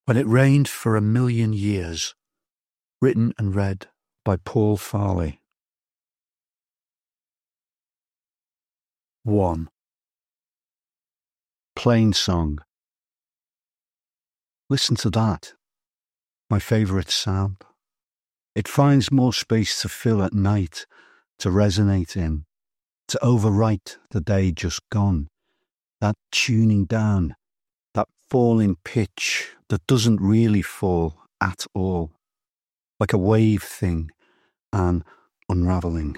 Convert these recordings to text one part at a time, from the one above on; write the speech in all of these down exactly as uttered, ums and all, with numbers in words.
When It Rained for a Million Years, written and read by Paul Farley. one. Plain Song. Listen to that, my favourite sound. It finds more space to fill at night, to resonate in, to overwrite the day just gone. That tuning down, that falling pitch that doesn't really fall at all, like a wave thing, an unravelling.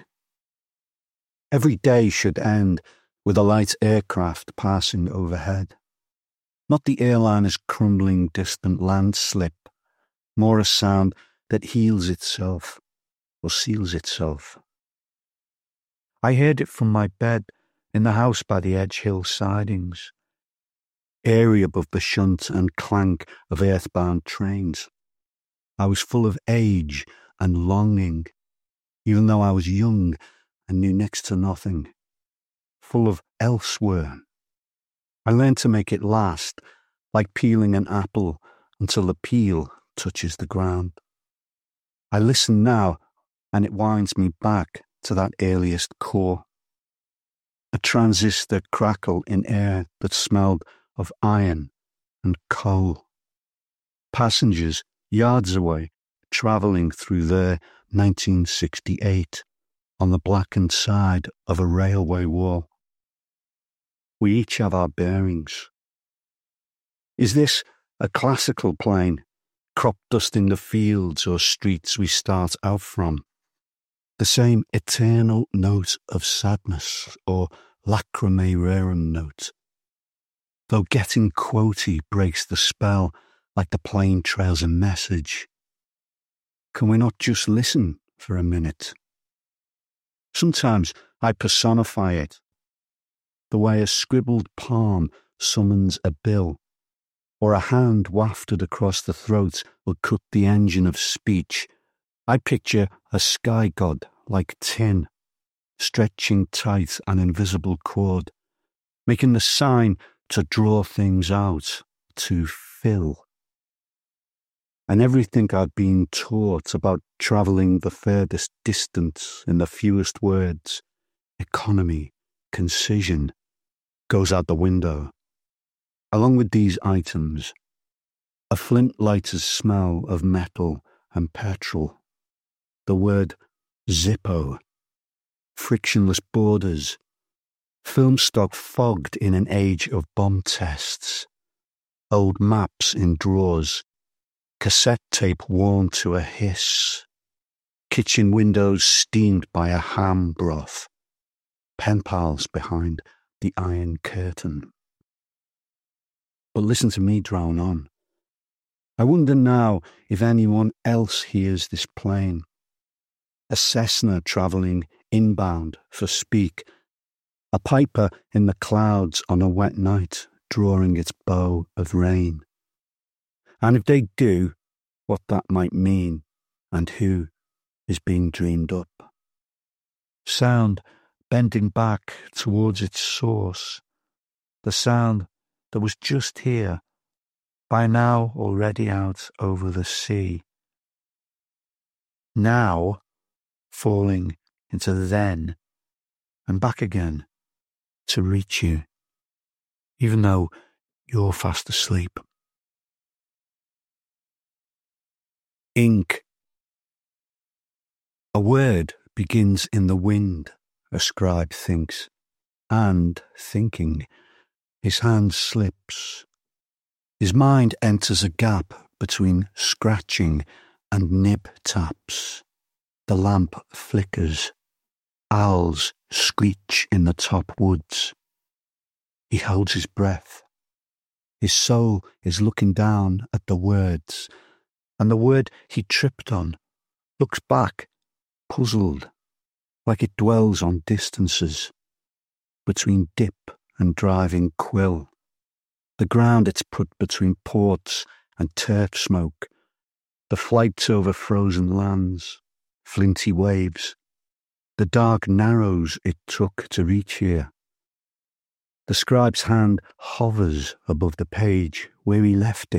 Every day should end with a light aircraft passing overhead. Not the airliner's crumbling distant landslip, more a sound that heals itself or seals itself. I heard it from my bed in the house by the Edge Hill sidings, airy above the shunt and clank of earthbound trains. I was full of age and longing, even though I was young and knew next to nothing, full of elsewhere. I learned to make it last, like peeling an apple until the peel touches the ground. I listen now, and it winds me back to that earliest core. A transistor crackle in air that smelled of iron and coal. Passengers yards away, travelling through their nineteen sixty-eight on the blackened side of a railway wall. We each have our bearings. Is this a classical plane, crop dusting the fields or streets we start out from? The same eternal note of sadness or lacrimae rerum note, though getting quotey breaks the spell like the plane trails a message. Can we not just listen for a minute? Sometimes I personify it, the way a scribbled palm summons a bill, or a hand wafted across the throat will cut the engine of speech. I picture a sky god like tin, stretching tight an invisible cord, making the sign to draw things out, to fill. And everything I'd been taught about travelling the furthest distance in the fewest words, economy, concision, goes out the window. Along with these items, a flint lighter's smell of metal and petrol, the word Zippo, frictionless borders, film stock fogged in an age of bomb tests, old maps in drawers, cassette tape worn to a hiss, kitchen windows steamed by a ham broth, pen pals behind the iron curtain. But listen to me drone on. I wonder now if anyone else hears this plane. A Cessna travelling inbound for speak, a piper in the clouds on a wet night drawing its bow of rain. And if they do, what that might mean, and who is being dreamed up. Sound bending back towards its source, the sound that was just here, by now already out over the sea. Now falling into then and back again to reach you, even though you're fast asleep. Ink. A word begins in the wind, a scribe thinks, and, thinking, his hand slips. His mind enters a gap between scratching and nib taps. The lamp flickers. Owls screech in the top woods. He holds his breath. His soul is looking down at the words, and the word he tripped on looks back, puzzled, like it dwells on distances, between dip and driving quill, the ground it's put between ports and turf smoke, the flights over frozen lands, flinty waves, the dark narrows it took to reach here. The scribe's hand hovers above the page where he left it.